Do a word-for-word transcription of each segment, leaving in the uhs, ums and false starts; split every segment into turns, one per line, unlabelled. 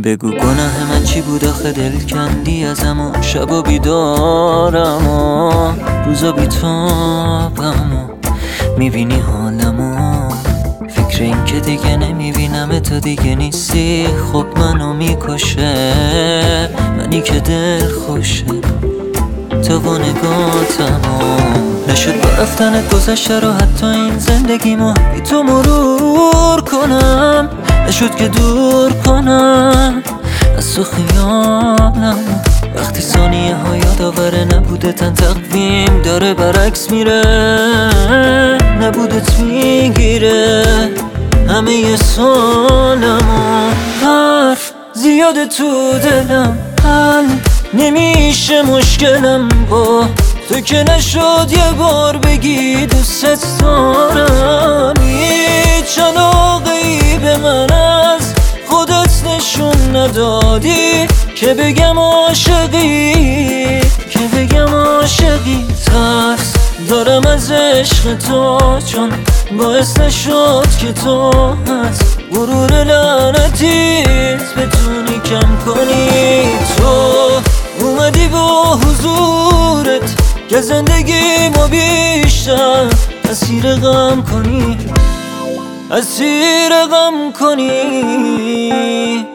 بگو گناه من چی بود آخه دل کندی ازم و شبا بیدارم و روزا بیتابم و میبینی حالمو. فکر این که دیگه نمیبینم تو دیگه نیستی خب منو میکشه، منی که دل خوشه تو با نگاتمو. نشد با رفتنت گذشته رو حتی این زندگیمو بی تو مرور کنم، نشد که دور کنم از تو خیالم. وقتی ثانیه ها یادآوره نبوده تن تقویم داره برعکس میره، نبودت میگیره همه ی سالمو. حرف زیاده تو دلم حل نمیشه مشکلم با تو که نشد یه بار بگی دوست دارم. هیچ علاقه‌ای به من از خودت نشون ندادی که بگم عاشقی، که بگم عاشقی. ترس دارم از عشق تو چون باعث نشد که تو از غرور لعنتیت بتونی کم کنی. تو اومدی با حضورت که زندگی ما بیشتر اسیر غم کنی، اسیر غم کنی.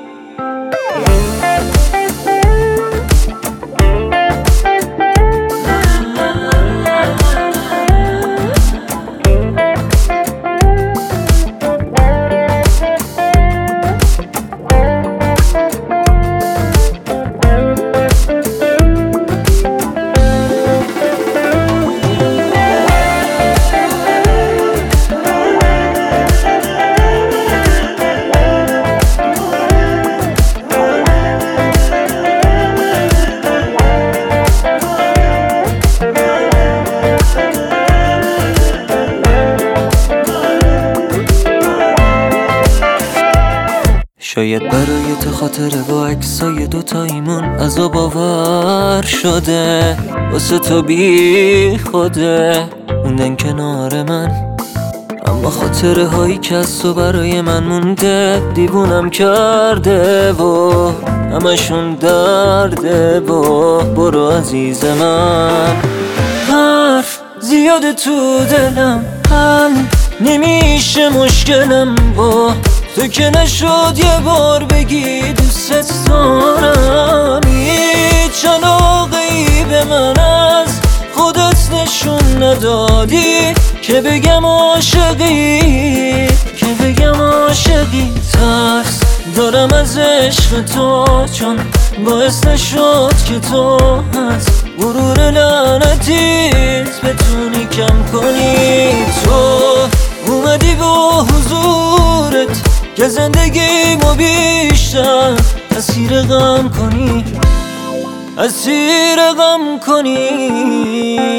شاید برای تو خاطره با عکسای دوتاییمون عذاب آور شده، واسه تو بی خوده موندن کنار من. اما خاطره هایی که از تو برای من مونده دیوونم کرده و همشون درده و برو عزیز من. حرف زیاده تو دلم حل نمیشه مشکلم با تو که نشد یه بار بگی دوست دارم. هیچ علاقه‌ای به من از خودت نشون ندادی که بگم عاشقی، که بگم عاشقی. ترس دارم از عشق تو چون باعث نشد که تو از غرور لعنتیت بتونی کم کنی. تو اومدی با حضورت که زندگی ما بیشتر اسیر غم کنی، اسیر غم کنی.